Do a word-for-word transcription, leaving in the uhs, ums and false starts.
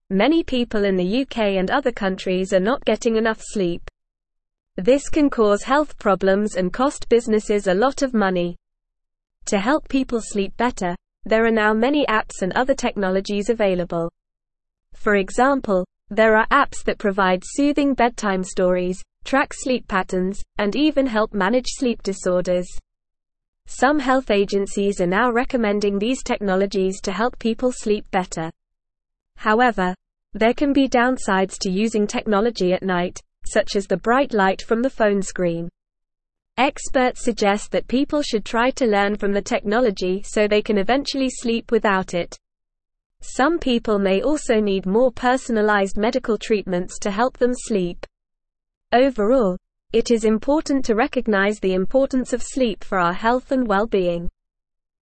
many people in the U K and other countries are not getting enough sleep. This can cause health problems and cost businesses a lot of money. To help people sleep better, there are now many apps and other technologies available. For example, there are apps that provide soothing bedtime stories, track sleep patterns, and even help manage sleep disorders. Some health agencies are now recommending these technologies to help people sleep better. However, there can be downsides to using technology at night, such as the bright light from the phone screen. Experts suggest that people should try to learn from the technology so they can eventually sleep without it. Some people may also need more personalized medical treatments to help them sleep. Overall, it is important to recognize the importance of sleep for our health and well-being.